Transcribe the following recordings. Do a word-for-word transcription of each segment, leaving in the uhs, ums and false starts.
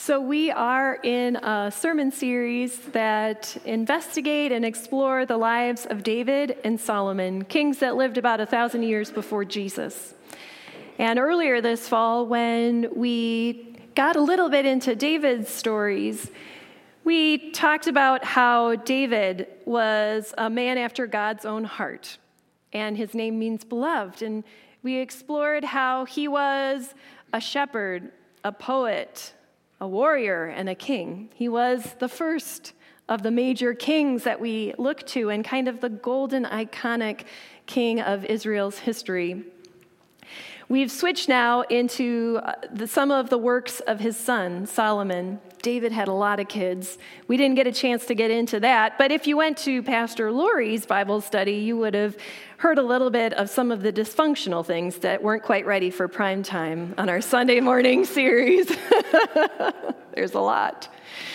So we are in a sermon series that investigate and explore the lives of David and Solomon, kings that lived about a thousand years before Jesus. And earlier this fall, when we got a little bit into David's stories, we talked about how David was a man after God's own heart, and his name means beloved. And we explored how he was a shepherd, a poet, a warrior, and a king. He was the first of the major kings that we look to and kind of the golden, iconic king of Israel's history. We've switched now into the, some of the works of his son, Solomon. David had a lot of kids. We didn't get a chance to get into that, but if you went to Pastor Lori's Bible study, you would have heard a little bit of some of the dysfunctional things that weren't quite ready for prime time on our Sunday morning series. There's a lot.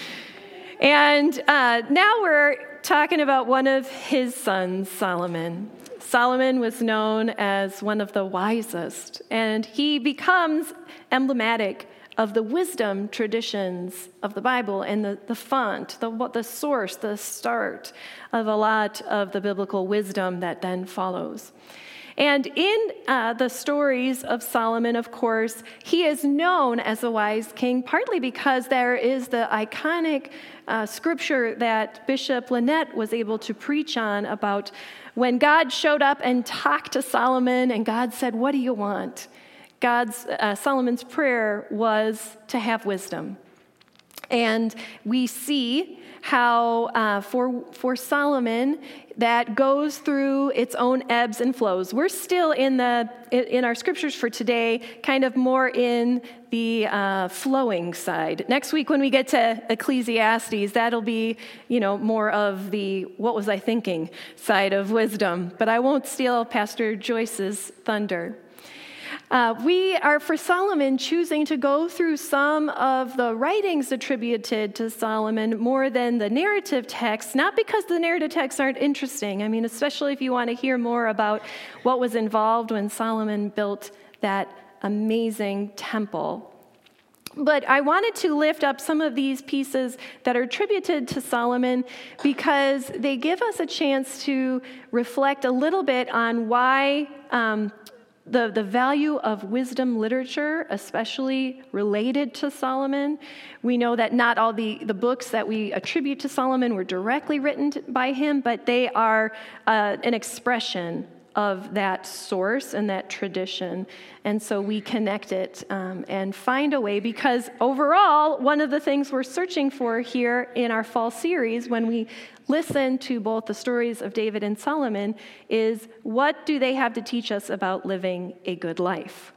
And uh, now we're talking about one of his sons, Solomon. Solomon was known as one of the wisest, and he becomes emblematic of the wisdom traditions of the Bible and the, the font, the, the source, the start of a lot of the biblical wisdom that then follows. And in uh, the stories of Solomon, of course, he is known as a wise king, partly because there is the iconic uh, scripture that Bishop Lynette was able to preach on about when God showed up and talked to Solomon, and God said, "What do you want?" God's uh, Solomon's prayer was to have wisdom. And we see how uh, for for Solomon that goes through its own ebbs and flows. We're still in the in our scriptures for today, kind of more in the uh, flowing side. Next week, when we get to Ecclesiastes, that'll be you know more of the what was I thinking side of wisdom. But I won't steal Pastor Joyce's thunder. Uh, we are, for Solomon, choosing to go through some of the writings attributed to Solomon more than the narrative texts, not because the narrative texts aren't interesting. I mean, especially if you want to hear more about what was involved when Solomon built that amazing temple. But I wanted to lift up some of these pieces that are attributed to Solomon because they give us a chance to reflect a little bit on why um, The, the value of wisdom literature, especially related to Solomon. We know that not all the, the books that we attribute to Solomon were directly written by him, but they are uh, an expression of that source and that tradition. And so we connect it um, and find a way, because overall, one of the things we're searching for here in our fall series when we listen to both the stories of David and Solomon is, what do they have to teach us about living a good life?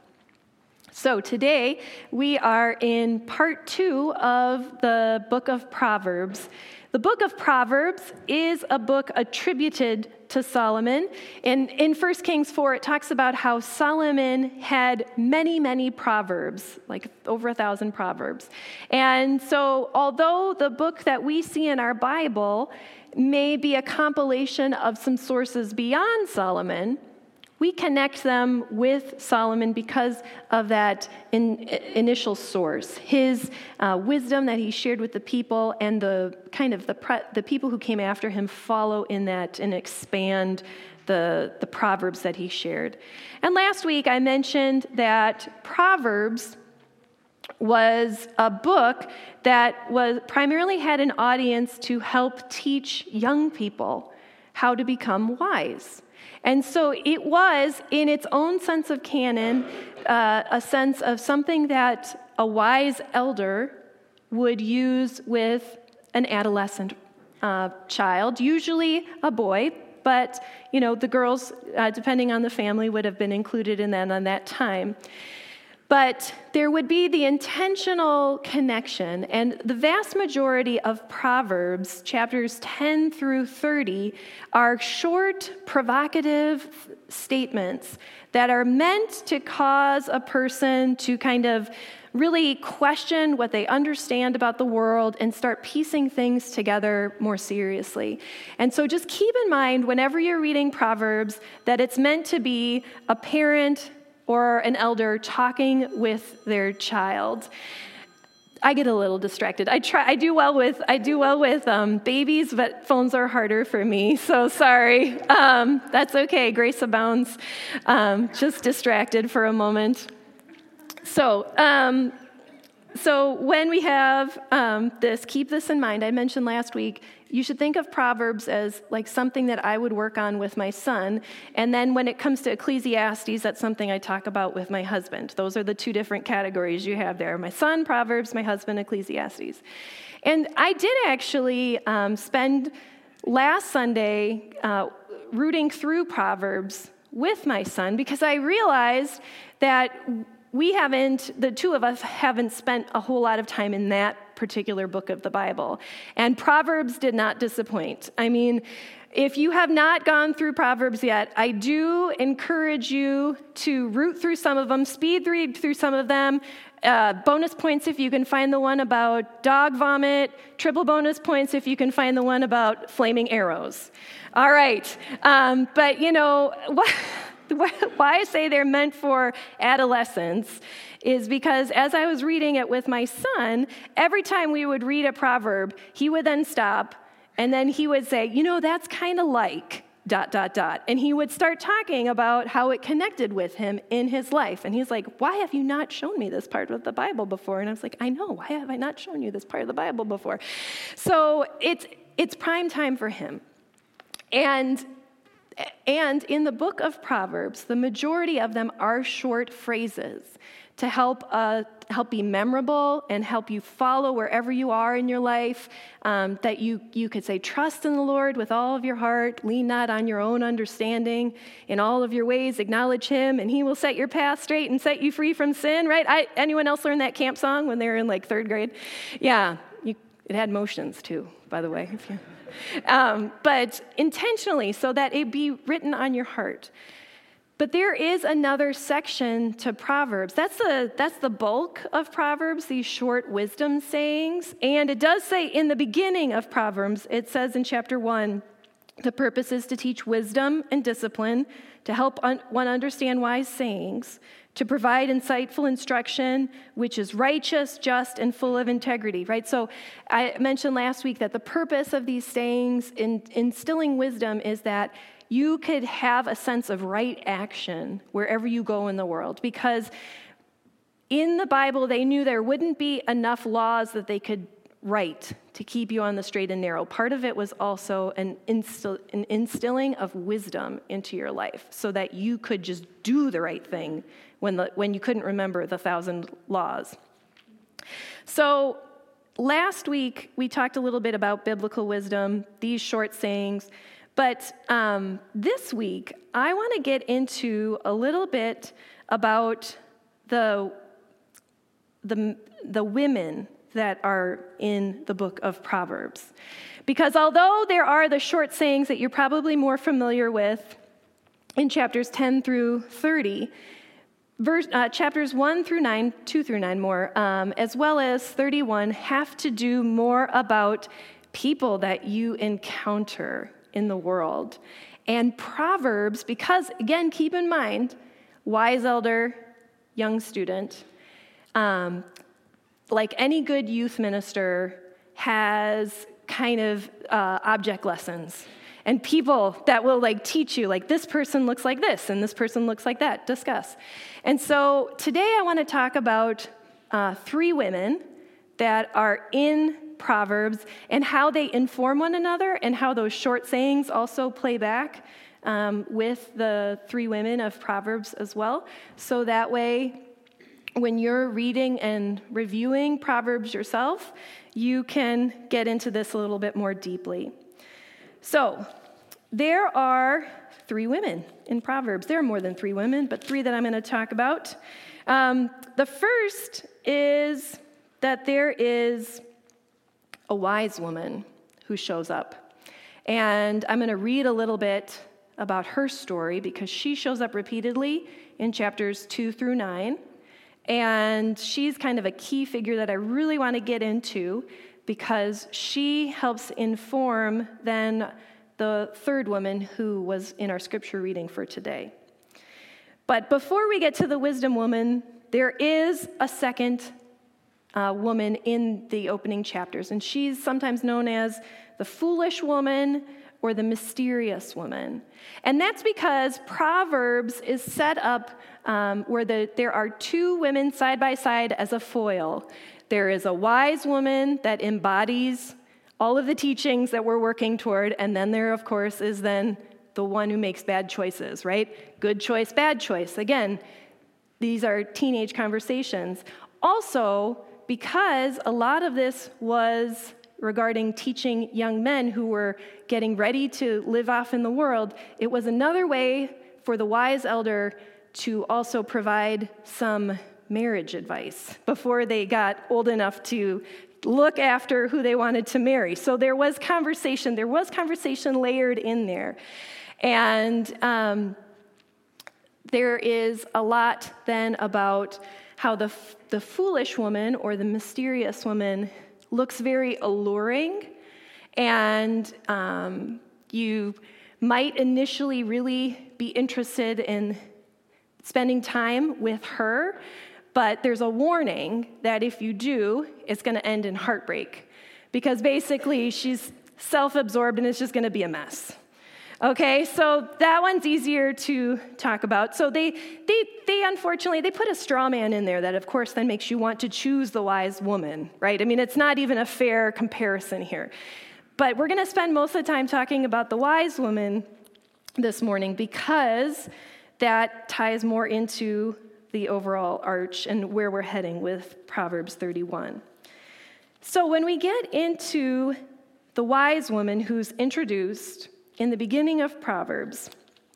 So today we are in part two of the book of Proverbs. The book of Proverbs is a book attributed to Solomon. And in First Kings four, it talks about how Solomon had many, many proverbs, like over a thousand proverbs. And so although the book that we see in our Bible may be a compilation of some sources beyond Solomon, we connect them with Solomon because of that in, initial source, his uh, wisdom that he shared with the people, and the kind of the pre- the people who came after him follow in that and expand the, the proverbs that he shared. And last week I mentioned that Proverbs was a book that was primarily had an audience to help teach young people how to become wise. And so it was, in its own sense of canon, uh, a sense of something that a wise elder would use with an adolescent uh, child, usually a boy, but, you know, the girls, uh, depending on the family, would have been included in that on that time. But there would be the intentional connection, and the vast majority of Proverbs, chapters ten through thirty, are short, provocative statements that are meant to cause a person to kind of really question what they understand about the world and start piecing things together more seriously. And so just keep in mind, whenever you're reading Proverbs, that it's meant to be a parent or an elder talking with their child. I get a little distracted. I try. I do well with. I do well with um, babies, but phones are harder for me. So sorry. Um, that's okay. Grace abounds. Um, just distracted for a moment. So, um, so when we have um, this, keep this in mind. I mentioned last week. You should think of Proverbs as like something that I would work on with my son. And then when it comes to Ecclesiastes, that's something I talk about with my husband. Those are the two different categories you have there. My son, Proverbs, my husband, Ecclesiastes. And I did actually um, spend last Sunday uh, rooting through Proverbs with my son because I realized that we haven't, the two of us haven't spent a whole lot of time in that particular book of the Bible. And Proverbs did not disappoint. I mean, if you have not gone through Proverbs yet, I do encourage you to root through some of them, speed read through some of them. Uh, bonus points if you can find the one about dog vomit. Triple bonus points if you can find the one about flaming arrows. All right. Um, but, you know, what... Why I say they're meant for adolescents is because as I was reading it with my son, every time we would read a proverb, he would then stop, and then he would say, you know, that's kind of like dot, dot, dot. And he would start talking about how it connected with him in his life. And he's like, why have you not shown me this part of the Bible before? And I was like, I know, why have I not shown you this part of the Bible before? So it's it's prime time for him. And And in the book of Proverbs, the majority of them are short phrases to help uh, help be memorable and help you follow wherever you are in your life, um, that you, you could say, trust in the Lord with all of your heart, lean not on your own understanding, in all of your ways acknowledge him, and he will set your path straight and set you free from sin, right? I, anyone else learn that camp song when they were in like third grade? Yeah, you, it had motions too, by the way, if you... Um, but intentionally, so that it be written on your heart. But there is another section to Proverbs. That's the that's the bulk of Proverbs, these short wisdom sayings. And it does say in the beginning of Proverbs, it says in chapter one, the purpose is to teach wisdom and discipline, to help un- one understand wise sayings, to provide insightful instruction, which is righteous, just, and full of integrity, right? So I mentioned last week that the purpose of these sayings in instilling wisdom is that you could have a sense of right action wherever you go in the world. Because in the Bible, they knew there wouldn't be enough laws that they could write to keep you on the straight and narrow. Part of it was also an, instill, an instilling of wisdom into your life so that you could just do the right thing when the, when you couldn't remember the thousand laws. So last week, we talked a little bit about biblical wisdom, these short sayings, but um, this week, I want to get into a little bit about the, the, the women that are in the book of Proverbs. Because although there are the short sayings that you're probably more familiar with in chapters ten through thirty, verse, uh, chapters one through nine, two through nine more, um, as well as thirty-one, have to do more about people that you encounter in the world. And Proverbs, because, again, keep in mind, wise elder, young student, um, like any good youth minister, has kind of uh, object lessons and people that will like teach you, like this person looks like this and this person looks like that, discuss. And so today I want to talk about uh, three women that are in Proverbs and how they inform one another and how those short sayings also play back um, with the three women of Proverbs as well. So that way, when you're reading and reviewing Proverbs yourself, you can get into this a little bit more deeply. So, there are three women in Proverbs. There are more than three women, but three that I'm going to talk about. Um, the first is that there is a wise woman who shows up. And I'm going to read a little bit about her story because she shows up repeatedly in chapters two through nine. And she's kind of a key figure that I really want to get into because she helps inform then the third woman who was in our scripture reading for today. But before we get to the wisdom woman, there is a second uh, woman in the opening chapters, and she's sometimes known as the foolish woman or the mysterious woman. And that's because Proverbs is set up um, where the, there are two women side by side as a foil. There is a wise woman that embodies all of the teachings that we're working toward, and then there, of course, is then the one who makes bad choices, right? Good choice, bad choice. Again, these are teenage conversations. Also, because a lot of this was regarding teaching young men who were getting ready to live off in the world, it was another way for the wise elder to also provide some marriage advice before they got old enough to look after who they wanted to marry. So there was conversation, there was conversation layered in there. And um, there is a lot then about how the the foolish woman or the mysterious woman looks very alluring, and um, you might initially really be interested in spending time with her, but there's a warning that if you do, it's going to end in heartbreak, because basically she's self-absorbed and it's just going to be a mess. Okay, so that one's easier to talk about. So they, they, they unfortunately, they put a straw man in there that, of course, then makes you want to choose the wise woman, right? I mean, it's not even a fair comparison here. But we're going to spend most of the time talking about the wise woman this morning because that ties more into the overall arch and where we're heading with Proverbs thirty-one. So when we get into the wise woman who's introduced in the beginning of Proverbs,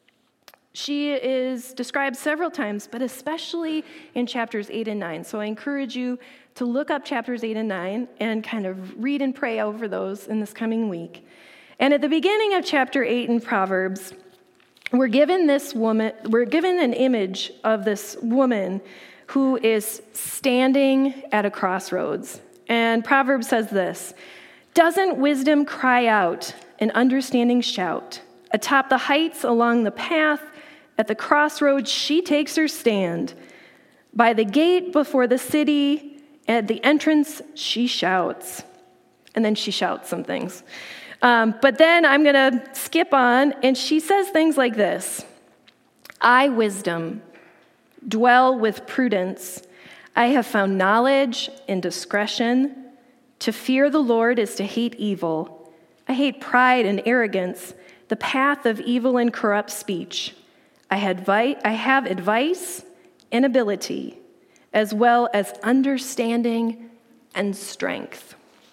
she is described several times, but especially in chapters eight and nine. So I encourage you to look up chapters eight and nine and kind of read and pray over those in this coming week. And at the beginning of chapter eight in Proverbs, we're given this woman, we're given an image of this woman who is standing at a crossroads. And Proverbs says this: "Doesn't wisdom cry out and understanding shout? Atop the heights along the path, at the crossroads she takes her stand. By the gate before the city, at the entrance she shouts." And then she shouts some things. Um, but then I'm going to skip on, and she says things like this: "I, wisdom, dwell with prudence. I have found knowledge and discretion. To fear the Lord is to hate evil. I hate pride and arrogance, the path of evil and corrupt speech. I had vi- I have advice and ability, as well as understanding and strength."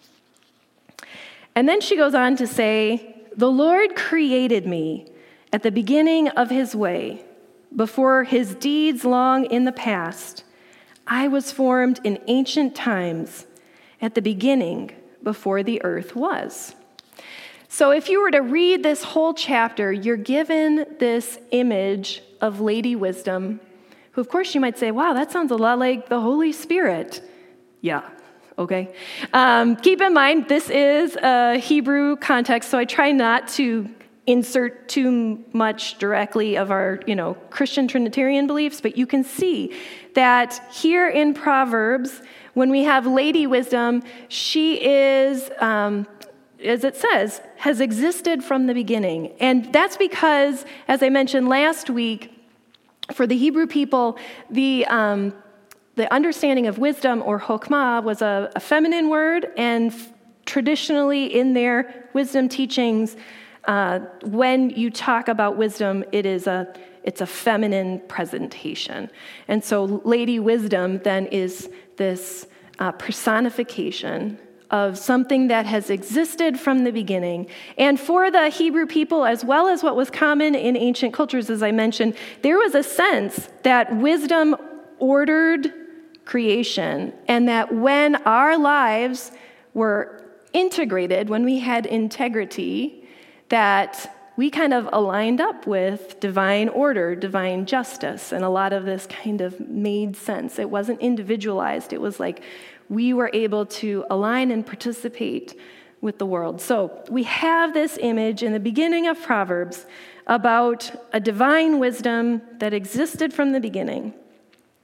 And then she goes on to say, "The Lord created me at the beginning of his way, before his deeds long in the past. I was formed in ancient times, at the beginning, before the earth was." So if you were to read this whole chapter, you're given this image of Lady Wisdom, who, of course, you might say, wow, that sounds a lot like the Holy Spirit. Yeah, okay. Um, keep in mind, this is a Hebrew context, so I try not to insert too much directly of our, you know, Christian Trinitarian beliefs, but you can see that here in Proverbs, when we have Lady Wisdom, she is, um, as it says, has existed from the beginning. And that's because, as I mentioned last week, for the Hebrew people, the um, the understanding of wisdom, or chokmah, was a, a feminine word, and f- traditionally in their wisdom teachings, uh, when you talk about wisdom, it is a it's a feminine presentation. And so Lady Wisdom then is this uh, personification of something that has existed from the beginning. And for the Hebrew people, as well as what was common in ancient cultures, as I mentioned, there was a sense that wisdom ordered creation, and that when our lives were integrated, when we had integrity, that we kind of aligned up with divine order, divine justice, and a lot of this kind of made sense. It wasn't individualized. It was like we were able to align and participate with the world. So we have this image in the beginning of Proverbs about a divine wisdom that existed from the beginning.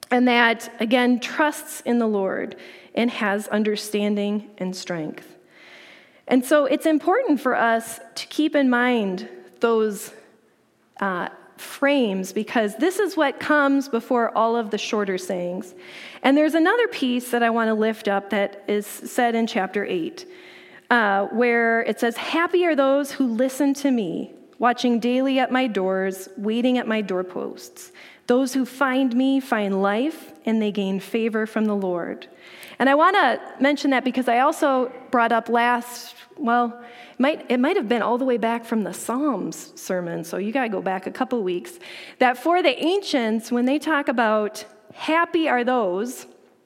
and that, again, trusts in the Lord and has understanding and strength. And so it's important for us to keep in mind those uh, frames, because this is what comes before all of the shorter sayings. And there's another piece that I want to lift up that is said in chapter eight, uh, where it says, "Happy are those who listen to me, watching daily at my doors, waiting at my doorposts. Those who find me find life, and they gain favor from the Lord." And I want to mention that because I also brought up last, well, it might, it might have been all the way back from the Psalms sermon, so you got to go back a couple weeks, that for the ancients, when they talk about happy are those,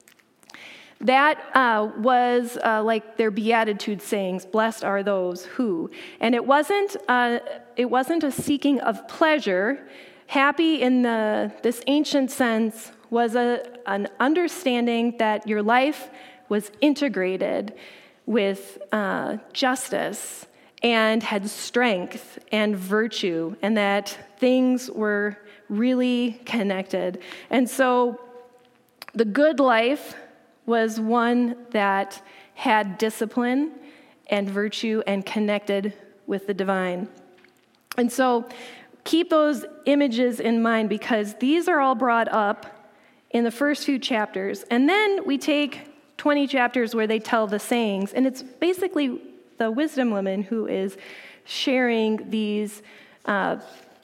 that uh, was uh, like their beatitude sayings, blessed are those who. And it wasn't, uh, it wasn't a seeking of pleasure. Happy in the this ancient sense was a, an understanding that your life was integrated with uh, justice and had strength and virtue, and that things were really connected. And so the good life was one that had discipline and virtue and connected with the divine. And so keep those images in mind, because these are all brought up in the first few chapters. And then we take twenty chapters where they tell the sayings, and it's basically the wisdom woman who is sharing these uh,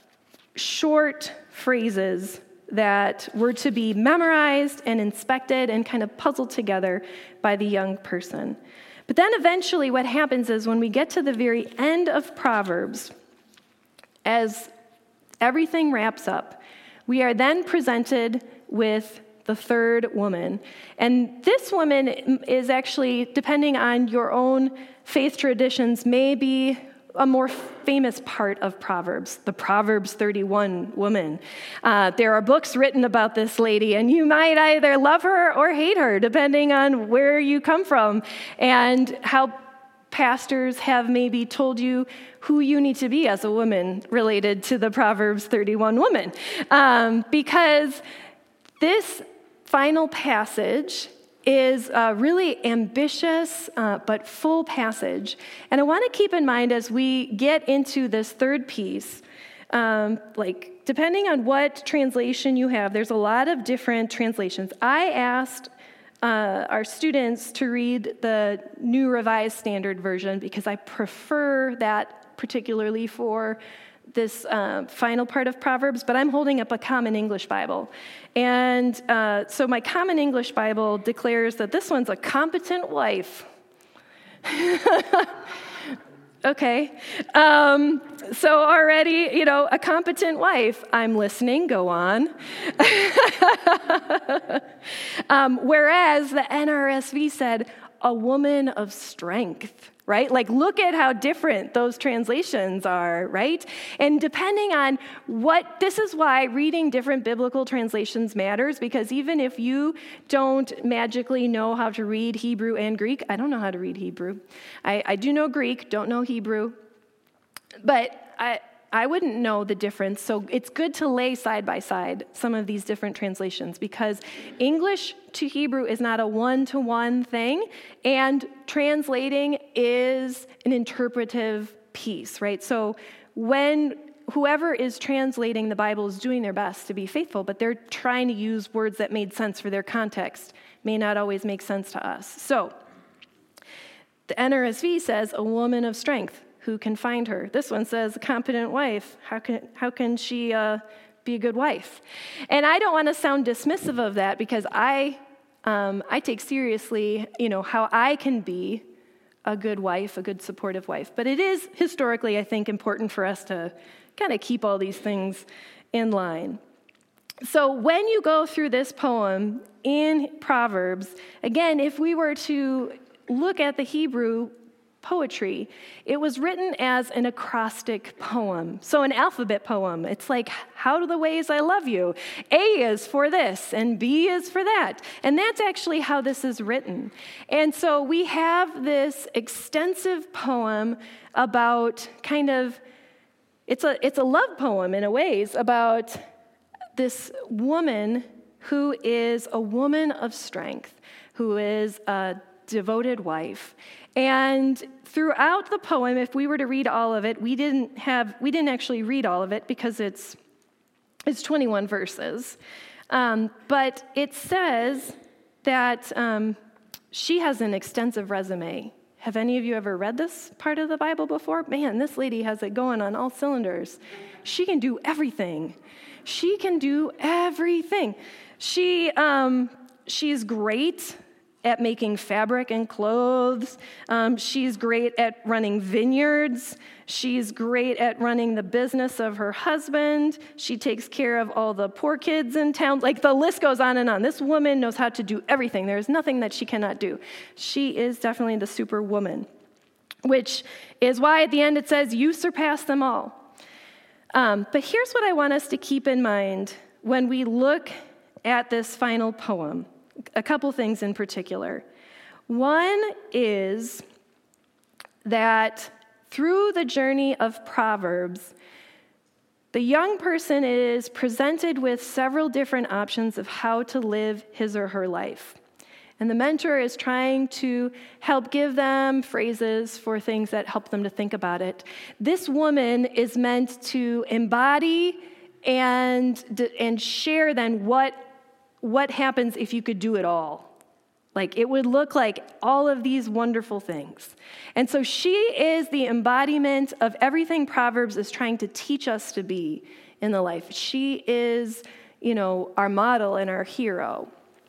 short phrases that were to be memorized and inspected and kind of puzzled together by the young person. But then eventually what happens is when we get to the very end of Proverbs, as everything wraps up, we are then presented with the third woman. And this woman is actually, depending on your own faith traditions, may be a more famous part of Proverbs, the Proverbs thirty-one woman. Uh, there are books written about this lady, and you might either love her or hate her, depending on where you come from and how pastors have maybe told you who you need to be as a woman related to the Proverbs thirty-one woman. Um, because this final passage is a really ambitious uh, but full passage. And I want to keep in mind as we get into this third piece, um, like depending on what translation you have, there's a lot of different translations. I asked uh, our students to read the New Revised Standard Version because I prefer that particularly for this uh, final part of Proverbs, but I'm holding up a Common English Bible. And uh, so my Common English Bible declares that this one's a competent wife. Okay. Um, so already, you know, a competent wife. I'm listening. Go on. um, whereas the N R S V said, a woman of strength, right? Like, look at how different those translations are, right? And depending on what, this is why reading different biblical translations matters, because even if you don't magically know how to read Hebrew and Greek, I don't know how to read Hebrew. I, I do know Greek, don't know Hebrew, but I, I wouldn't know the difference. So it's good to lay side by side some of these different translations, because English to Hebrew is not a one-to-one thing, and translating is an interpretive piece, right? So when whoever is translating the Bible is doing their best to be faithful, but they're trying to use words that made sense for their context, may not always make sense to us. So the N R S V says, a woman of strength. Who can find her? This one says, a competent wife. How can how can she uh, be a good wife? And I don't want to sound dismissive of that, because I um, I take seriously, you know, how I can be a good wife, a good supportive wife. But it is historically, I think, important for us to kind of keep all these things in line. So when you go through this poem in Proverbs, again, if we were to look at the Hebrew poetry, it was written as an acrostic poem. So an alphabet poem. It's like, how do the ways I love you? A is for this, and B is for that. And that's actually how this is written. And so we have this extensive poem about kind of, it's a it's a love poem in a ways about this woman who is a woman of strength, who is a devoted wife. And throughout the poem, if we were to read all of it, we didn't have we didn't actually read all of it because it's it's twenty-one verses. Um, but it says that um, she has an extensive resume. Have any of you ever read this part of the Bible before? Man, this lady has it going on all cylinders. She can do everything. She can do everything. She um, she's great at making fabric and clothes. Um, she's great at running vineyards. She's great at running the business of her husband. She takes care of all the poor kids in town. Like, the list goes on and on. This woman knows how to do everything. There is nothing that she cannot do. She is definitely the superwoman, which is why at the end it says, you surpass them all. Um, but here's what I want us to keep in mind when we look at this final poem. A couple things in particular. One is that through the journey of Proverbs, the young person is presented with several different options of how to live his or her life. And the mentor is trying to help give them phrases for things that help them to think about it. This woman is meant to embody and, and share then what What happens if you could do it all? Like, it would look like all of these wonderful things. And so she is the embodiment of everything Proverbs is trying to teach us to be in the life. She is, you know, our model and our hero.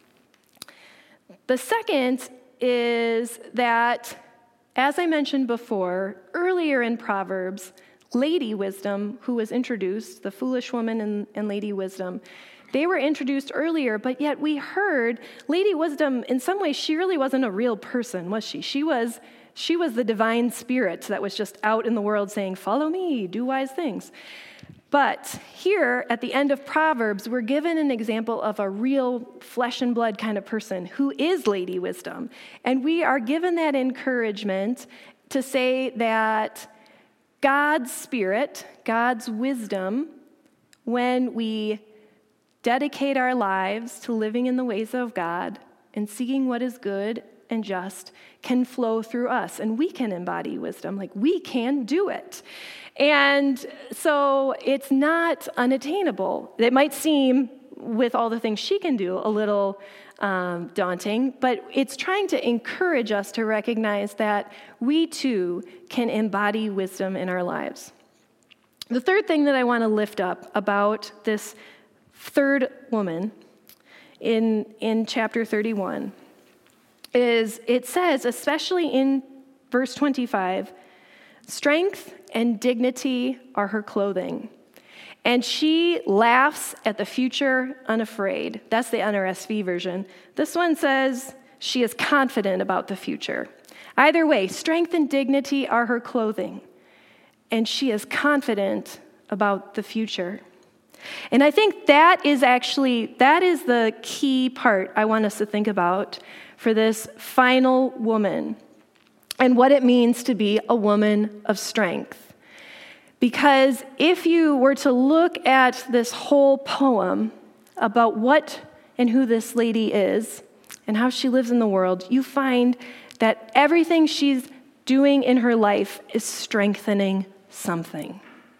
The second is that, as I mentioned before, earlier in Proverbs, Lady Wisdom, who was introduced, the foolish woman and, and Lady Wisdom, they were introduced earlier, but yet we heard Lady Wisdom, in some ways, she really wasn't a real person, was she? She was, she was the divine spirit that was just out in the world saying, follow me, do wise things. But here, at the end of Proverbs, we're given an example of a real flesh and blood kind of person who is Lady Wisdom. And we are given that encouragement to say that God's spirit, God's wisdom, when we dedicate our lives to living in the ways of God and seeking what is good and just, can flow through us, and we can embody wisdom. Like, we can do it. And so it's not unattainable. It might seem, with all the things she can do, a little um, daunting, but it's trying to encourage us to recognize that we too can embody wisdom in our lives. The third thing that I want to lift up about this third woman in, in chapter thirty-one is it says, especially in verse twenty-five, strength and dignity are her clothing, and she laughs at the future unafraid. That's the N R S V version. This one says she is confident about the future. Either way, strength and dignity are her clothing, and she is confident about the future. And I think that is actually, that is the key part I want us to think about for this final woman and what it means to be a woman of strength. Because if you were to look at this whole poem about what and who this lady is and how she lives in the world, you find that everything she's doing in her life is strengthening something.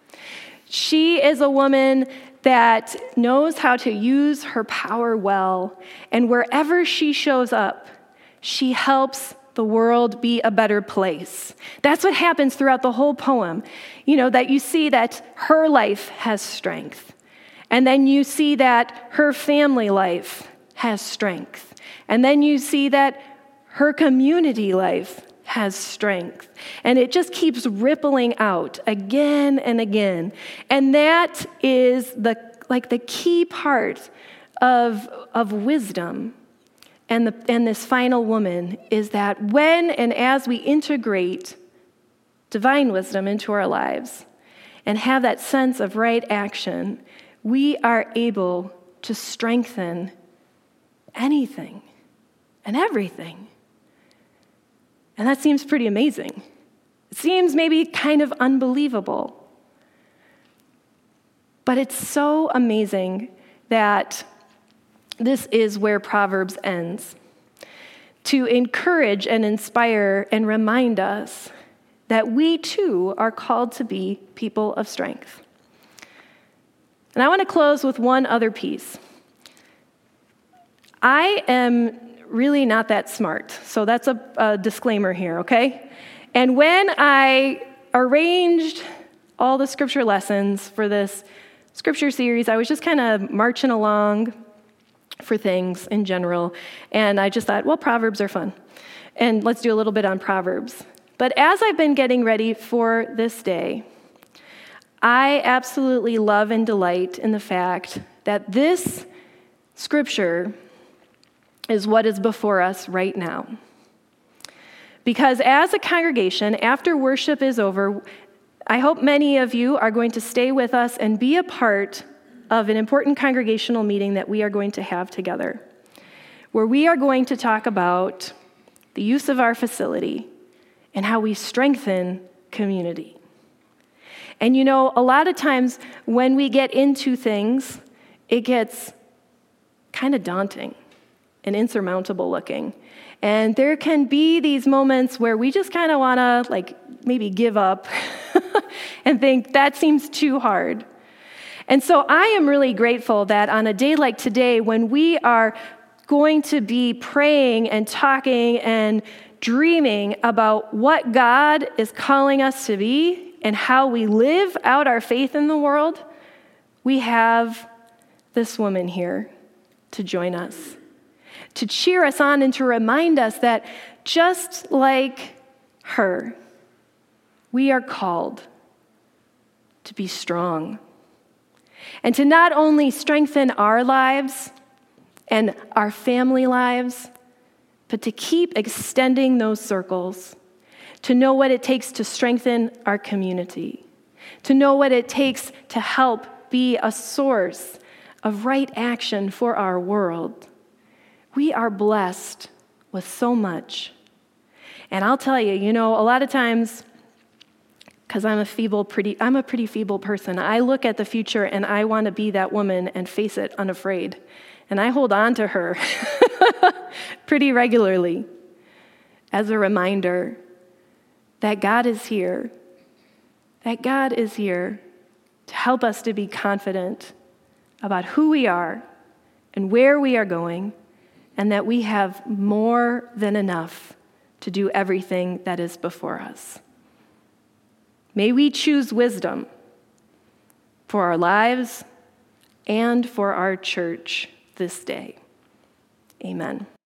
She is a woman that knows how to use her power well, and wherever she shows up, she helps the world be a better place. That's what happens throughout the whole poem. You know, that you see that her life has strength, and then you see that her family life has strength, and then you see that her community life has strength. And it just keeps rippling out again and again. And that is the like the key part of, of wisdom and, the, and this final woman is that when and as we integrate divine wisdom into our lives and have that sense of right action, we are able to strengthen anything and everything. And that seems pretty amazing. It seems maybe kind of unbelievable. But it's so amazing that this is where Proverbs ends, to encourage and inspire and remind us that we too are called to be people of strength. And I want to close with one other piece. I am really not that smart, so that's a, a disclaimer here, okay? And when I arranged all the scripture lessons for this scripture series, I was just kind of marching along for things in general, and I just thought, well, Proverbs are fun, and let's do a little bit on Proverbs. But as I've been getting ready for this day, I absolutely love and delight in the fact that this scripture is what is before us right now. Because as a congregation, after worship is over, I hope many of you are going to stay with us and be a part of an important congregational meeting that we are going to have together, where we are going to talk about the use of our facility and how we strengthen community. And you know, a lot of times when we get into things, it gets kind of daunting and insurmountable looking. And there can be these moments where we just kind of want to like maybe give up and think that seems too hard. And so I am really grateful that on a day like today, when we are going to be praying and talking and dreaming about what God is calling us to be and how we live out our faith in the world, we have this woman here to join us, to cheer us on and to remind us that just like her, we are called to be strong and to not only strengthen our lives and our family lives, but to keep extending those circles, to know what it takes to strengthen our community, to know what it takes to help be a source of right action for our world. We are blessed with so much. And I'll tell you, you know, a lot of times, because I'm a feeble, pretty, I'm a pretty feeble person, I look at the future and I want to be that woman and face it unafraid. And I hold on to her pretty regularly as a reminder that God is here, that God is here to help us to be confident about who we are and where we are going, and that we have more than enough to do everything that is before us. May we choose wisdom for our lives and for our church this day. Amen.